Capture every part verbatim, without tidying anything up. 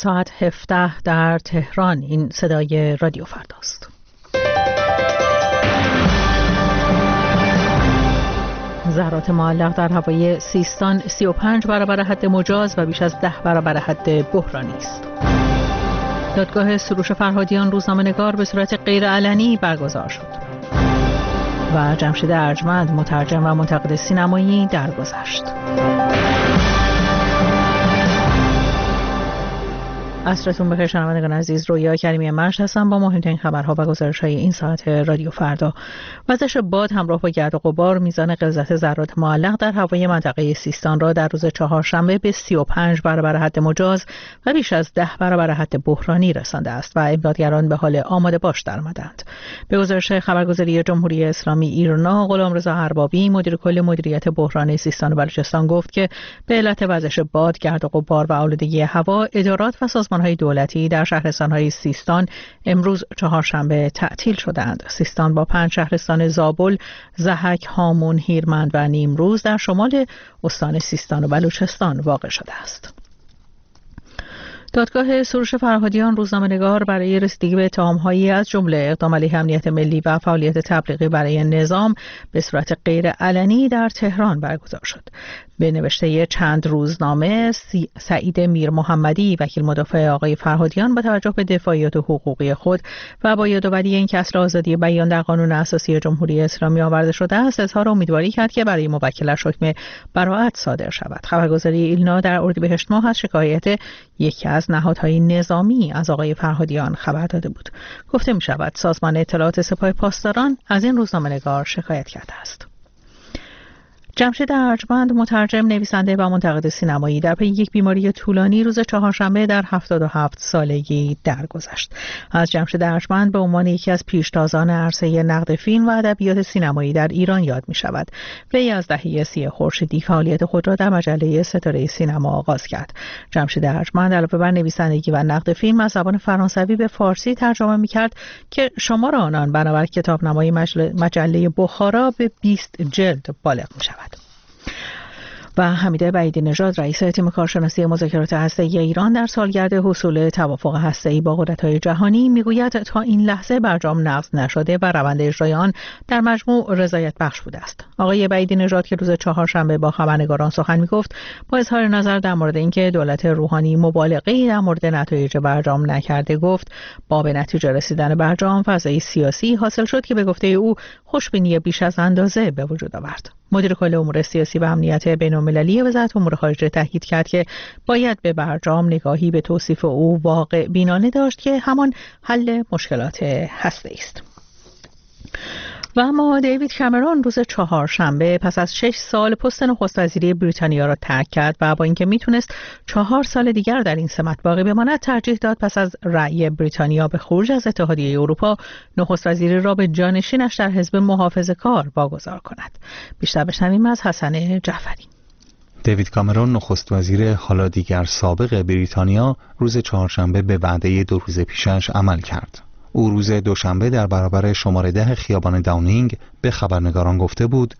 ساعت هفده در تهران. این صدای رادیو فرداست. ذرات معلق در هوای سیستان سی و پنج برابر حد مجاز و بیش از ده برابر حد بحرانی است. دادگاه سروش فرهادیان روزنامه‌نگار به صورت غیر علنی برگزار شد. و جمشید ارجمند مترجم و منتقد سینمایی درگذشت. عصرتون بخیر شنوندگان عزیز، رویا کریمی مشت هستم با مهمترین خبرها و گزارش‌های این ساعت رادیو فردا. وزش باد همراه با گرد و غبار میزان غلظت ذرات معلق در هوای منطقه سیستان را در روز چهارشنبه به سی و پنج برابر حد مجاز و بیش از ده برابر حد بحرانی رسانده است و امدادگران به حال آماده باش درآمدند. به گزارش خبرگزاری جمهوری اسلامی ایرنا، غلامرضا اربابی مدیر کل مدیریت بحران سیستان و بلوچستان گفت که به علت وزش باد، گرد و غبار و آلودگی هوا، ادارات و سازمان‌های دولتی در شهرستان‌های سیستان امروز چهارشنبه تعطیل شدند. سیستان با پنج شهرستان زابل، ضحک، هامون، هیرمند و نیمروز در شمال استان سیستان و بلوچستان واقع شده است. دادگاه سروش فرهادیان روزنامه‌نگار برای رسیدگی به اتهام‌هایی از جمله اقدام علیه امنیت ملی و فعالیت تبلیغی برای نظام به صورت غیر علنی در تهران برگزار شد. به نوشته چند روزنامه، سعید میر محمدی وکیل مدافع آقای فرهادیان با توجه به دفاعیات حقوقی خود و با یادآوری اینکه اصل آزادی بیان در قانون اساسی جمهوری اسلامی آورده شده است، اظهار امیدواری کرد که برای موکلش حکم براءت صادر شود. خبرگزاری ایلنا در اردیبهشت ماه از شکایت یکی از نهادهای نظامی از آقای فرهادیان خبر داده بود. گفته می شود سازمان اطلاعات سپاه پاسداران از این روزنامه‌نگار شکایت کرده است. جمشید ارجمند مترجم، نویسنده و منتقد سینمایی در پی یک بیماری طولانی روز چهارشنبه در هفتاد و هفت سالگی درگذشت. از جمشید ارجمند به عنوان یکی از پیشتازان عرصه نقد فیلم و ادبیات سینمایی در ایران یاد می شود. وی از دهه سی خورشیدی فعالیت خود را در مجله ستاره سینما آغاز کرد. جمشید ارجمند علاوه بر نویسندگی و نقد فیلم از زبان فرانسوی به فارسی ترجمه می کرد که شمار آنان بنابر کتابنمای مجله بخارا به بیست جلد بالغ می شود. و حمیده بعیدی نژاد رئیس تیم کارشناسی مذاکرات هسته‌ای ایران در سالگرد حصول توافق هسته‌ای با قدرت‌های جهانی میگوید تا این لحظه برجام نقض نشده و روند اجرای آن در مجموع رضایت بخش بوده است. آقای بعیدی نژاد که روز چهارشنبه با خبرنگاران سخن میگفت، با اظهار نظر در مورد اینکه دولت روحانی مبالغه‌ای در مورد نتایج برجام نکرده، گفت با به نتیجه رسیدن برجام فضای سیاسی حاصل شد که به گفته او خوشبینی بیش از اندازه به وجود آورد. مدیر کل امور سیاسی و امنیت بین‌المللی وزارت امور خارجه تاکید کرد که باید به برجام نگاهی به توصیف او واقع بینانه داشت که همان حل مشکلات هسته‌ای است. و اما دیوید کامرون روز چهارشنبه پس از شش سال پست نخست وزیری بریتانیا را ترک کرد و با اینکه میتونست چهار سال دیگر در این سمت باقی بماند، ترجیح داد پس از رأی بریتانیا به خروج از اتحادیه اروپا نخست وزیری را به جانشینش در حزب محافظه‌کار واگذار کند. بیشتر بشنویم از حسن جعفری. دیوید کامرون نخست وزیر حالا دیگر سابق بریتانیا روز چهارشنبه به وعده دو روز پیشش عمل کرد. او روز دوشنبه در برابر شماره ده خیابان داونینگ به خبرنگاران گفته بود: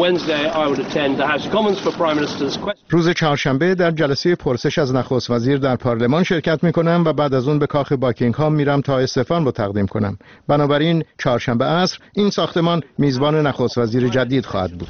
روز چهارشنبه در جلسه پرسش از نخست وزیر در پارلمان شرکت می کنم و بعد از اون به کاخ باکینگهام میرم تا استعفام رو تقدیم کنم. بنابراین چهارشنبه عصر این ساختمان میزبان نخست وزیر جدید خواهد بود.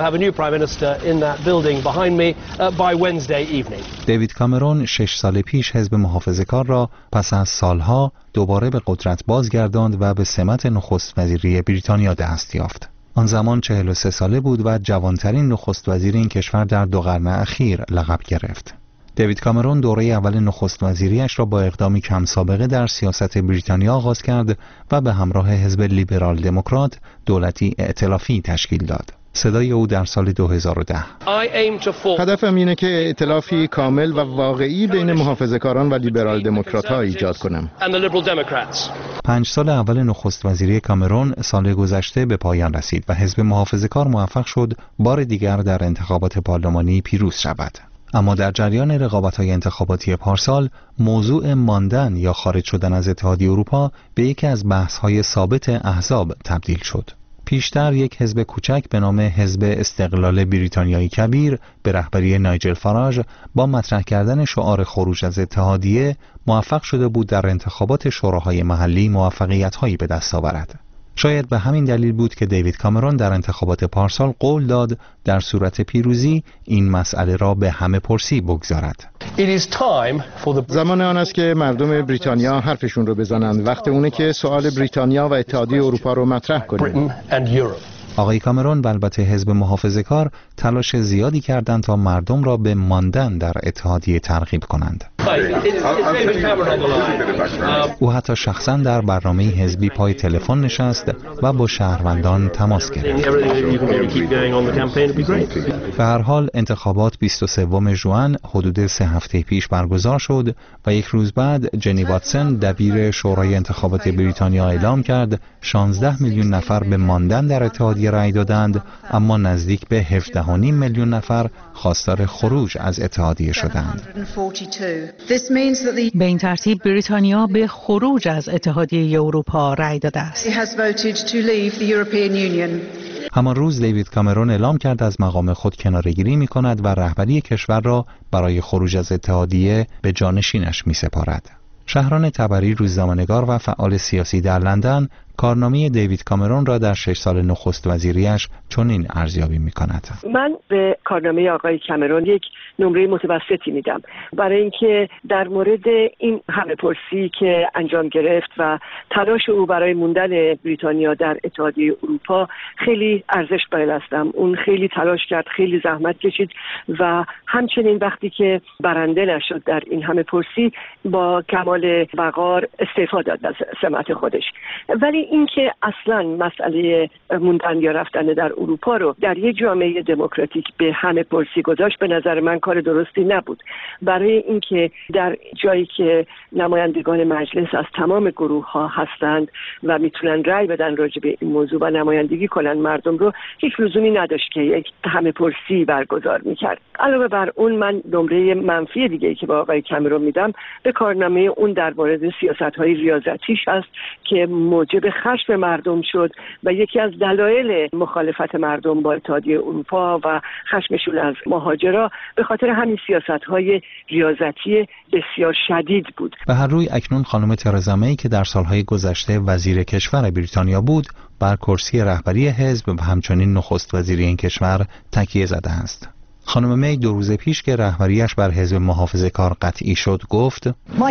دیوید کامرون شش سال پیش حزب محافظه‌کار را پس از سالها دوباره به قدرت بازگرداند و به سمت نخست وزیری بریتانیا دست یافت. آن زمان چهل و سه ساله بود و جوانترین نخست وزیر این کشور در دو قرن اخیر لقب گرفت. دیوید کامرون دوره اول نخست وزیریش را با اقدامی کم سابقه در سیاست بریتانیا آغاز کرد و به همراه حزب لیبرال دموکرات دولتی ائتلافی تشکیل داد. صدای او در سال دو هزار و ده: هدفم اینه که ائتلافی کامل و واقعی بین محافظه‌کاران و لیبرال دموکرات‌ها ایجاد کنم. پنج سال اول نخست وزیری کامرون سال گذشته به پایان رسید و حزب محافظه‌کار موفق شد بار دیگر در انتخابات پارلمانی پیروز شود. اما در جریان رقابت‌های انتخاباتی پارسال، موضوع ماندن یا خارج شدن از اتحادیه اروپا به یکی از بحث‌های ثابت احزاب تبدیل شد. پیشتر یک حزب کوچک به نام حزب استقلال بریتانیایی کبیر به رهبری نایجل فاراژ با مطرح کردن شعار خروج از اتحادیه موفق شده بود در انتخابات شوراهای محلی موفقیت‌هایی به دست آورد. شاید به همین دلیل بود که دیوید کامرون در انتخابات پارسال قول داد در صورت پیروزی این مسئله را به همه پرسی بگذارد. زمان آن است که مردم بریتانیا حرفشون رو بزنند. وقت اونه که سوال بریتانیا و اتحادیه اروپا رو مطرح کنیم. آقای کامرون و البته حزب محافظه‌کار تلاش زیادی کردند تا مردم را به ماندن در اتحادیه ترغیب کنند. او حتی شخصا در برنامه حزبی پای تلفن نشست و با شهروندان تماس گرفت. به هر حال انتخابات بیست و سوم ژوئن حدود سه هفته پیش برگزار شد و یک روز بعد جنی واتسون دبیر شورای انتخابات بریتانیا اعلام کرد شانزده میلیون نفر به ماندن در اتحادیه رأی دادند، اما نزدیک به هفده و نیم میلیون نفر خواستار خروج از اتحادیه شدند. به این ترتیب بریتانیا به خروج از اتحادیه اروپا رأی داده است. همان روز دیوید کامرون اعلام کرد از مقام خود کناره‌گیری می‌کند و رهبری کشور را برای خروج از اتحادیه به جانشینش می‌سپارد. شهران تبری روزنامه‌نگار و فعال سیاسی در لندن کارنامه دیوید کامرون را در شش سال نخست وزیریش چنین ارزیابی می‌کند. من به کارنامه آقای کامرون یک نمره متوسطی میدم، برای اینکه در مورد این همه پرسی که انجام گرفت و تلاش او برای موندن بریتانیا در اتحادیه اروپا خیلی ارزش قائل هستم. اون خیلی تلاش کرد، خیلی زحمت کشید و همچنین وقتی که برنده نشد در این همه پرسی با کمال وقار استعفا داد از سمت خودش. ولی اینکه اصلا مسئله موندن یا رفتن در اروپا رو در یک جامعه دموکراتیک به همه پرسی گذاشت به نظر من کار درستی نبود، برای اینکه در جایی که نمایندگان مجلس از تمام گروه ها هستند و میتونن رأی بدن راجع به این موضوع و نمایندگی کنن مردم رو، هیچ لزومی نداشت که یک همه پرسی برگزار میکرد. علاوه بر اون من نمره منفی دیگه‌ای که با آقای کامرون میدم به کارنامه اون در مورد سیاست‌های ریاضتیش است که موجب خشم مردم شد و یکی از دلایل مخالفت مردم با اتحادیه اروپا و خشمشون از مهاجرا به خاطر همین سیاست‌های ریاضتی بسیار شدید بود. به هر روی اکنون خانم ترزا می که در سالهای گذشته وزیر کشور بریتانیا بود، بر کرسی رهبری حزب و همچنین نخست وزیر این کشور تکیه زده است. خانم می دو روز پیش که رهبریش بر حزب محافظه‌کار قطعی شد گفت: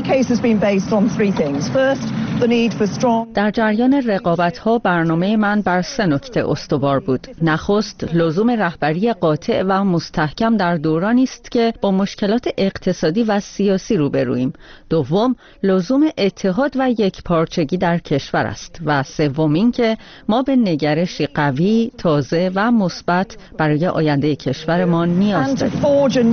در جریان رقابت‌ها برنامه من بر سه نکته استوار بود. نخست، لزوم رهبری قاطع و مستحکم در دورانی است که با مشکلات اقتصادی و سیاسی روبرویم. دوم، لزوم اتحاد و یکپارچگی در کشور است و سوم اینکه ما به نگرشی قوی، تازه و مثبت برای آینده کشورمان نیاز داریم.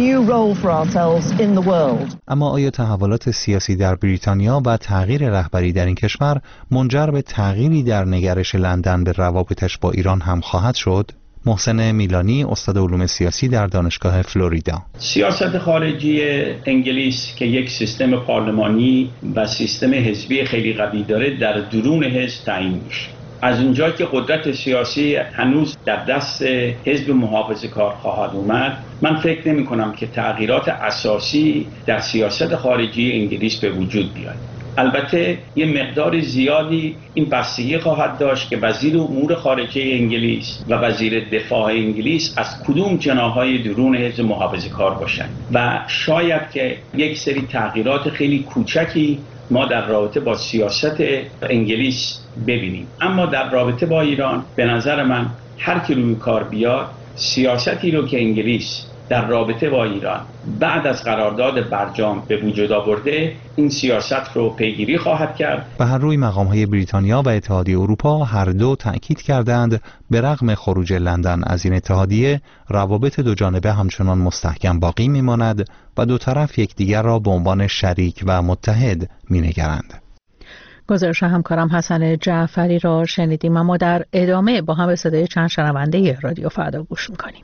اما آیا تحولات سیاسی در بریتانیا و تغییر رهبری در این کشور منجر به تغییری در نگرش لندن به روابطش با ایران هم خواهد شد؟ محسن میلانی، استاد علوم سیاسی در دانشگاه فلوریدا: سیاست خارجی انگلیس که یک سیستم پارلمانی و سیستم حزبی خیلی قوی داره در درون حزب تعیین میشه. از اونجایی که قدرت سیاسی هنوز در دست حزب محافظه‌کار خواهد اومد، من فکر نمی کنم که تغییرات اساسی در سیاست خارجی انگلیس به وجود بیاد. البته یه مقدار زیادی این بستگی خواهد داشت که وزیر امور خارجه انگلیس و وزیر دفاع انگلیس از کدوم جناح‌های درون حزب محافظه‌کار باشند و شاید که یک سری تغییرات خیلی کوچکی ما در رابطه با سیاست انگلیس ببینیم. اما در رابطه با ایران به نظر من هر کی روی کار بیاد، سیاستی رو که انگلیس در رابطه با ایران بعد از قرارداد برجام به وجود آورده، این سیاست رو پیگیری خواهد کرد. به هر روی مقام‌های بریتانیا و اتحادیه اروپا هر دو تأکید کردند به رغم خروج لندن از این اتحادیه، روابط دو جانبه همچنان مستحکم باقی می‌ماند و دو طرف یکدیگر را به عنوان شریک و متحد می‌نگرند. گزارش همکارم حسن جعفری را شنیدیم، اما در ادامه با هم به صدای چند شنونده رادیو فردا گوش می‌کنیم.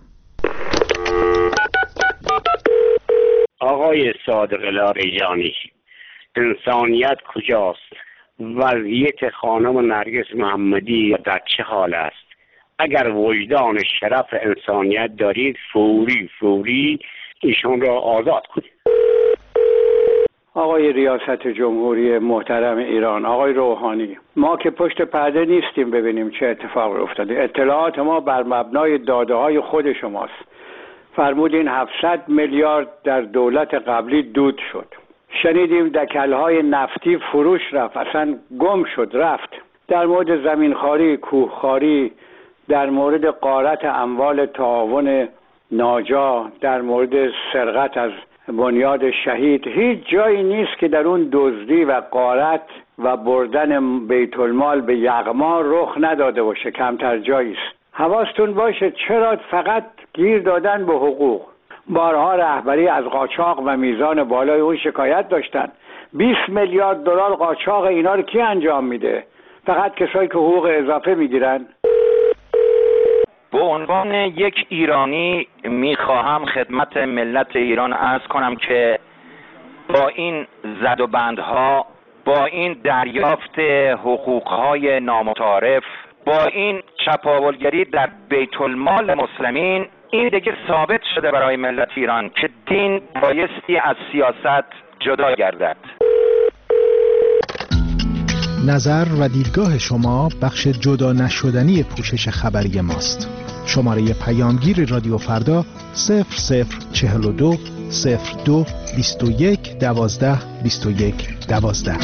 آقای صادق لاریجانی، انسانیت کجاست؟ وضعیت خانم نرگس محمدی در چه حال است؟ اگر وجدان شرف انسانیت دارید فوری فوری ایشون را آزاد کنید. آقای ریاست جمهوری محترم ایران، آقای روحانی، ما که پشت پرده نیستیم ببینیم چه اتفاقی افتاده. اطلاعات ما بر مبنای داده های خود شماست. فرمودین هفتصد میلیارد در دولت قبلی دود شد. شنیدیم دکل‌های نفتی فروش رفت، اصلا گم شد رفت. در مورد زمینخواری، کوهخواری، در مورد غارت اموال تعاون ناجا، در مورد سرقت از بنیاد شهید، هیچ جایی نیست که در اون دزدی و غارت و بردن بیت المال به یغما رخ نداده باشه. کمتر جایی است. حواستون باشه چرا فقط گیر دادن به حقوق. بارها رهبری از قاچاق و میزان بالای اون شکایت داشتن. بیست میلیارد دلار قاچاق اینا رو کی انجام میده؟ فقط کسایی که حقوق اضافه میگیرن. به عنوان یک ایرانی میخواهم خدمت ملت ایران عرض کنم که با این زد و بندها، با این دریافت حقوقهای نامتعارف، با این چپاولگری در بیت المال مسلمین، این دیگه ثابت شده برای ملت ایران که دین بایستی از سیاست جدا گردد. نظر و دیدگاه شما بخش جدا نشدنی پوشش خبری ماست. شماره پیامگیر رادیو فردا صفر صفر چهل و دو صفر دو بیست و یک دوازده بیست و یک دوازده.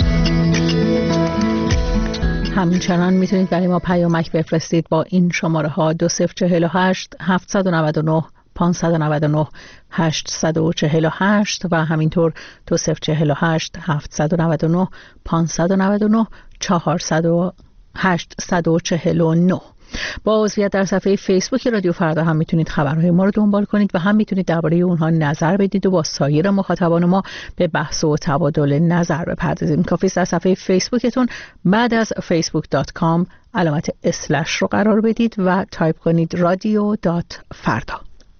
همچنان میتونید برای ما پیامک بفرستید با این شماره ها دو صفر چهل و هشت هفتصد و نود و نه پانصد و نود و نه هشتصد و چهل و هشت و همینطور دو صفر چهل و هشت هفتصد و نود و نه پانصد و نود و نه چهارصد و هشتصد و چهل و نه. با عضویت در صفحه فیسبوک رادیو فردا هم میتونید خبرهای ما رو دنبال کنید و هم میتونید درباره اونها نظر بدید و با سایر مخاطبان ما به بحث و تبادل نظر بپردازید. کافی است در صفحه فیسبوکتون بعد از فیسبوک دات کام علامت اسلش رو قرار بدید و تایپ کنید رادیو دات فردا.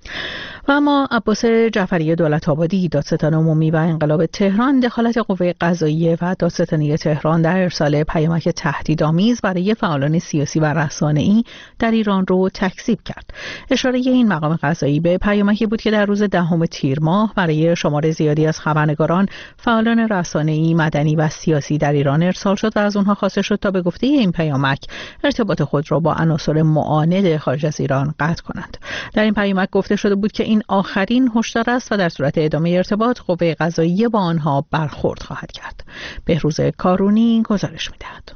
و اما عباس جعفری دولت آبادی، دادستان عمومی و انقلاب تهران، دخالت قوه قضاییه و دادستانی تهران در ارسال پیامک تهدیدآمیز برای فعالان سیاسی و رسانه‌ای در ایران رو تکذیب کرد. اشاره این مقام قضایی به پیامکی بود که در روز دهم تیر ماه برای شمار زیادی از خبرنگاران، فعالان رسانه‌ای، مدنی و سیاسی در ایران ارسال شد و از اونها خواسته شد تا به گفته این پیامک ارتباط خود را با عناصر معاند خارج از ایران قطع کنند. در این پیامک گفته شده بود که این آخرین هشدار است و در صورت ادامه ارتباط قوه قضاییه با آنها برخورد خواهد کرد. بهروز کارونی گزارش می‌دهد.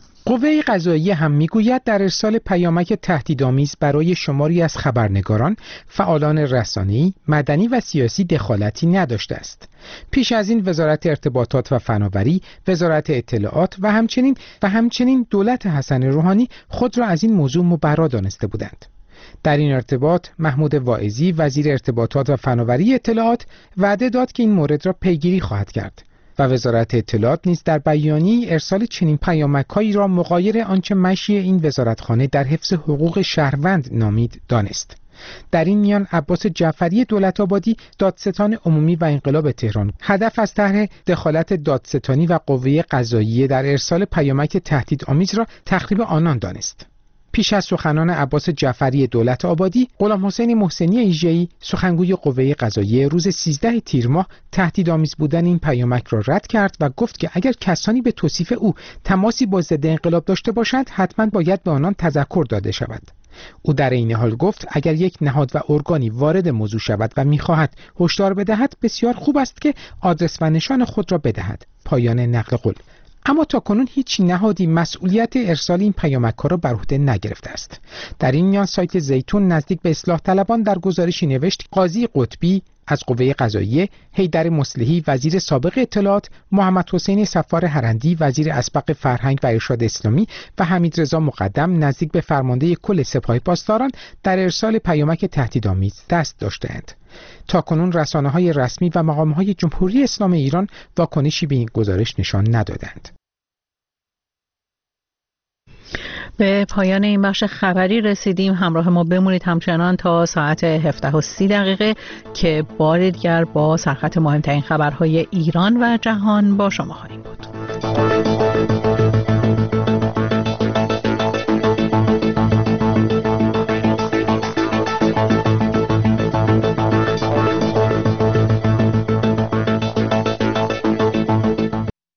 قوه قضاییه هم میگوید در ارسال پیامک تهدیدآمیز برای شماری از خبرنگاران، فعالان رسانه‌ای، مدنی و سیاسی دخالتی نداشته است. پیش از این وزارت ارتباطات و فناوری، وزارت اطلاعات و همچنین و همچنین دولت حسن روحانی خود را از این موضوع مبرا دانسته بودند. در این ارتباط محمود واعظی وزیر ارتباطات و فناوری اطلاعات وعده داد که این مورد را پیگیری خواهد کرد و وزارت اطلاعات نیز در بیانیه ارسال چنین پیامک‌هایی را مغایر آنچه مشی این وزارتخانه در حفظ حقوق شهروند نامید دانست. در این میان عباس جعفری دولت آبادی، دادستان عمومی و انقلاب تهران، هدف از طرح دخالت دادستانی و قوه قضاییه در ارسال پیامک تهدیدآمیز را تخریب آنان دانست. پیش از سخنان عباس جعفری دولت آبادی، غلام حسین محسنی ایژه‌ای سخنگوی قوه قضاییه روز سیزده تیر ماه تهدیدآمیز بودن این پیامک را رد کرد و گفت که اگر کسانی به توصیف او تماسی با ضد انقلاب داشته باشند حتما باید به آنان تذکر داده شود. او در این حال گفت اگر یک نهاد و ارگانی وارد موضوع شود و می‌خواهد هشدار بدهد بسیار خوب است که آدرس و نشان خود را بدهد. پایان نقل قول. اما تاکنون هیچ نهادی مسئولیت ارسال این پیامک‌ها را بر عهده نگرفته است. در این میان سایت زیتون نزدیک به اصلاح طلبان در گزارشی نوشت قاضی قطبی از قوه قضاییه، حیدر مصلحی وزیر سابق اطلاعات، محمد حسین صفار هرندی وزیر اسبق فرهنگ و ارشاد اسلامی و حمید رضا مقدم نزدیک به فرمانده کل سپاه پاسداران در ارسال پیامک تهدیدآمیز دست داشته‌اند. تاکنون رسانه‌های رسمی و مقام‌های جمهوری اسلامی ایران واکنشی به این گزارش نشان ندادند. به پایان این بخش خبری رسیدیم. همراه ما بمونید همچنان تا ساعت هفده و سی دقیقه که بار دیگر با سرخط مهمترین خبرهای ایران و جهان با شما خواهیم.